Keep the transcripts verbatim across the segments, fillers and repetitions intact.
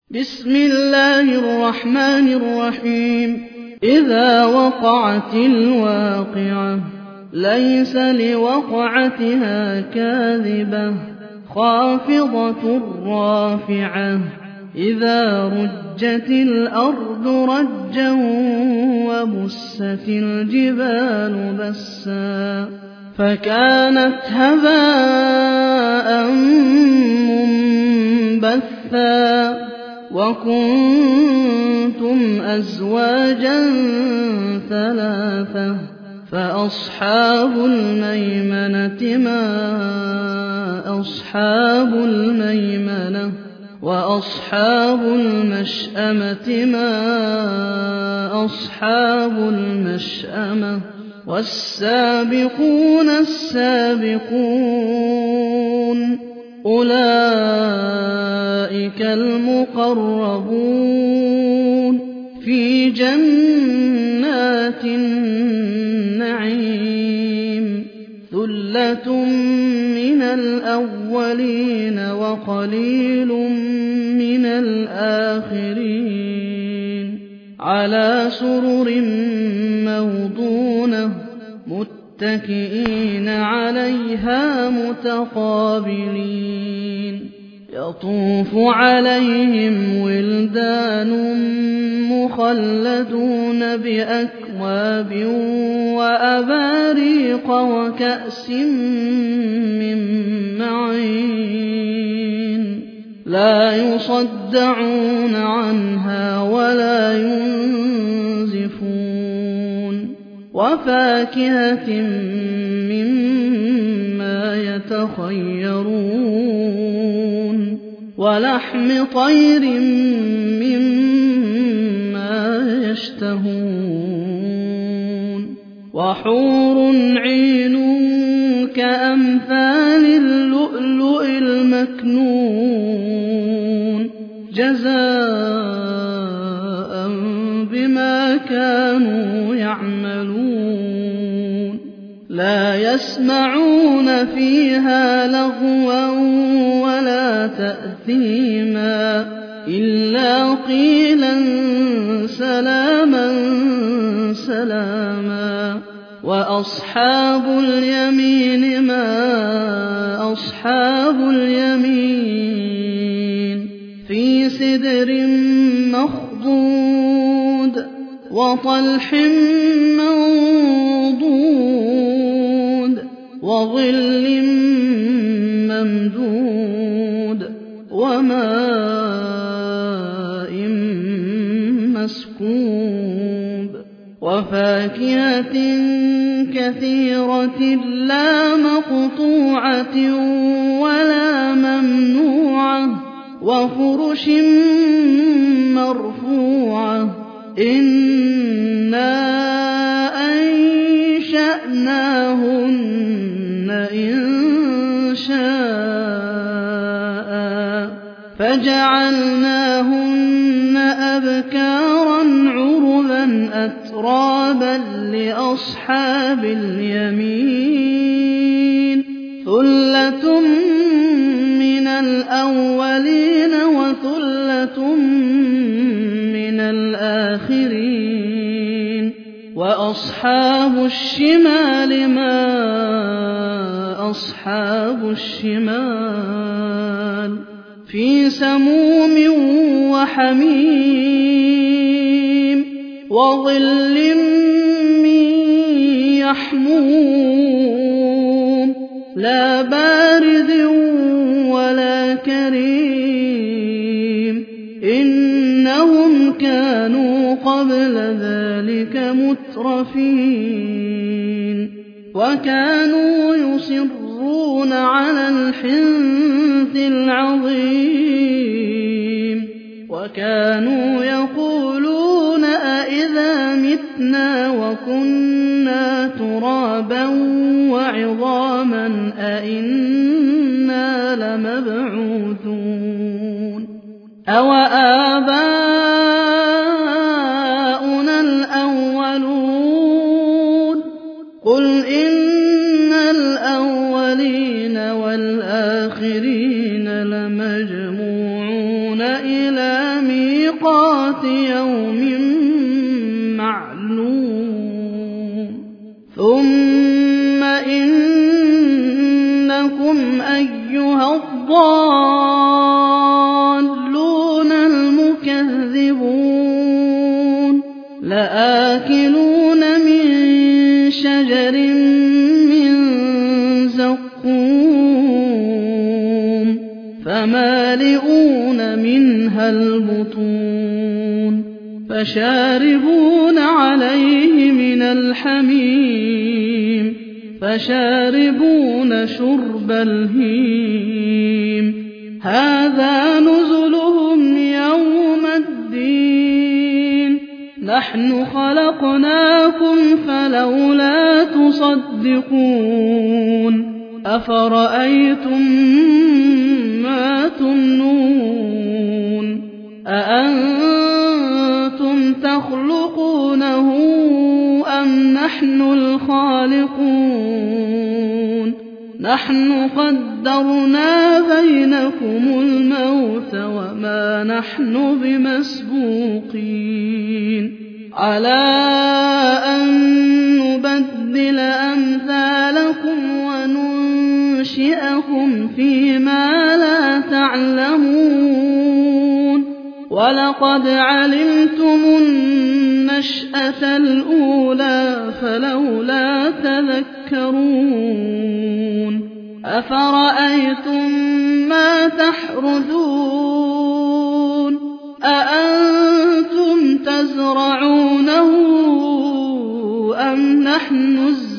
بسم الله الرحمن الرحيم إذا وقعت الواقعة ليس لوقعتها كاذبة خافضة رافعة إذا رجت الأرض رجا وبست الجبال بسا فكانت هباء منبثا وكنتم أزواجا ثلاثة فأصحاب الميمنة ما أصحاب الميمنة وأصحاب المشأمة ما أصحاب المشأمة والسابقون السابقون أولئك المقربون في جنات النعيم ثلة من الأولين وقليل من الآخرين على سرر موضونة متكئين عليها متقابلين يطوف عليهم ولدان مخلدون بأكواب وأباريق وكأس من معين لا يصدعون عنها ولا ينزفون وفاكهة مما يتخيرون ولحم طير مما يشتهون وحور عين كأمثال اللؤلؤ المكنون جزاء بما كانوا يعملون لا يسمعون فيها لغوا ولا تأثيما إلا قيلا سلاما سلاما وأصحاب اليمين ما أصحاب اليمين في سدر مخضود وطلح منضود وظل ممدود وماء مسكوب وفاكهة كثيرة لا مقطوعة ولا ممنوعة وفرش مرفوعة إنا أنشأناهن إنشاء فجعلناهن أبكارا عربا أترابا لأصحاب اليمين ثلة من الأولين وثلة من الآخرين وأصحاب الشمال ما أصحاب الشمال في سموم وحميم وظل من يحموم لا بارد ولا كريم إنهم كانوا قبل ذلك مترفين وكانوا يصرون على الحنث العظيم وكانوا يقولون أئذا متنا وكنا ترابا وعظاما أئنا لمبعوثون أو آباؤنا الأولون قل إن الأولين والآخرين لمجموعون إلى إلى ميقات يوم معلوم ثم إنكم أيها الضالون المكذبون لآكلون من شجر من زقوم فمالئون منها البطون فشاربون عليه من الحميم فشاربون شرب الهيم هذا نزلهم يوم الدين نحن خلقناكم فلولا تصدقون أفرأيتم ما تمنون أأنتم تخلقونه أم نحن الخالقون نحن قدرنا بينكم الموت وما نحن بمسبوقين على أن نبدل أمثالكم وننشئكم فيما لا تعلمون ولقد علمتم النشأة الأولى فلولا تذكرون أفرأيتم ما تحرثون أأنتم تزرعونه أم نحن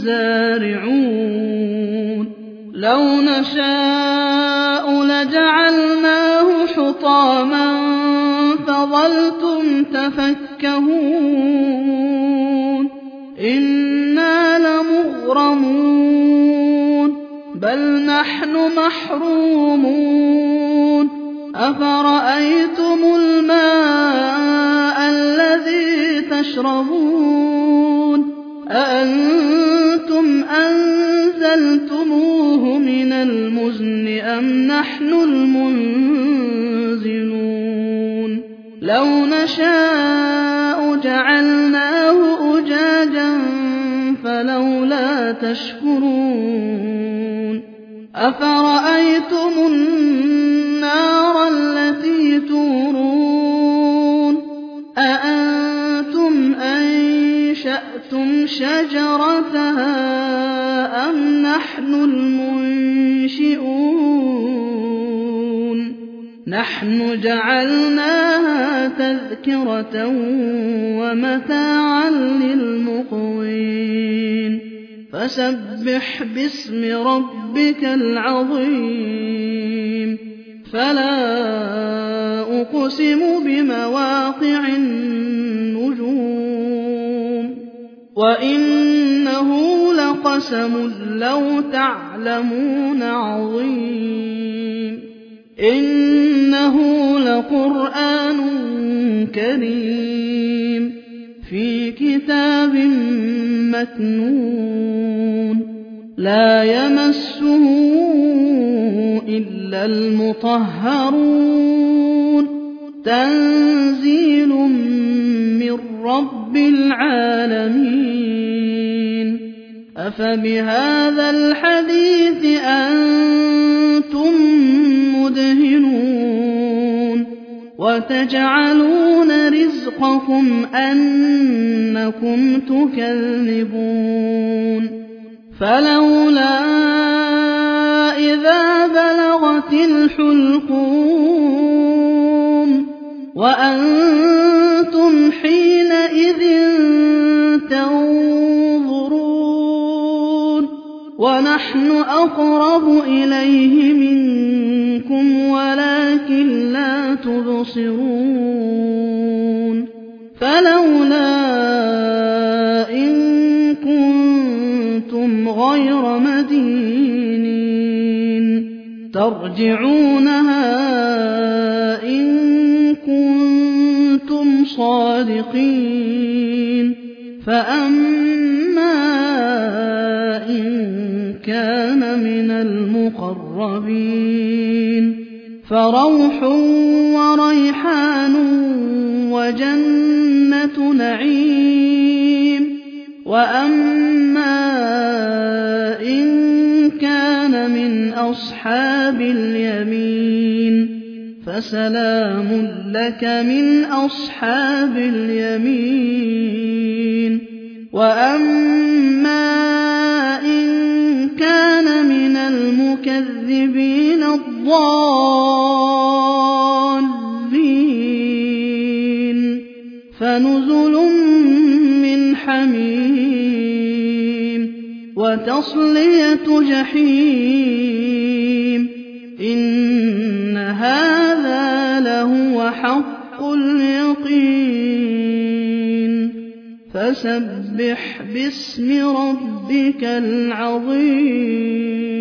الزارعون لو نشاء لجعلناه حطاما فظلتم تفكهون إنا لمغرمون بل نحن محرومون أفرأيتم الماء الذي تشربون أأنتم أنزلتموه من المزن أم نحن المنزلون لو نشاء جعلناه أجاجا فلولا تشكرون أفرأيتم النار التي تورون أأنتم أنشأتم شجرتها أم نحن المنشئون نحن جعلناها تذكرة ومتاعا للمقوين فسبح باسم ربك العظيم فلا أقسم بمواقع النجوم وإنه لقسم لو تعلمون عظيم إنه لقرآن كريم في كتاب مكنون لا يمسه إلا المطهرون تنزيل من رب العالمين أفبهذا الحديث أنتم مدهنون وتجعلون رزقكم أنكم تكذبون فلولا إذا بلغت الحلقوم وأنتم حينئذ تنظرون ونحن أقرب إليه منكم ولكن لا تبصرون فلولا إن كنتم غير مدينين ترجعونها إن كنتم صادقين فأما إن كان من المقربين فروح وريحان وجنة نعيم. وأما إن كان من أصحاب اليمين فسلام لك من أصحاب اليمين. وأما إن كان من المكذبين الضالين فنزل من حميم وتصلية جحيم. إن هذا لهو حق اليقين. فسبح باسم ربك العظيم.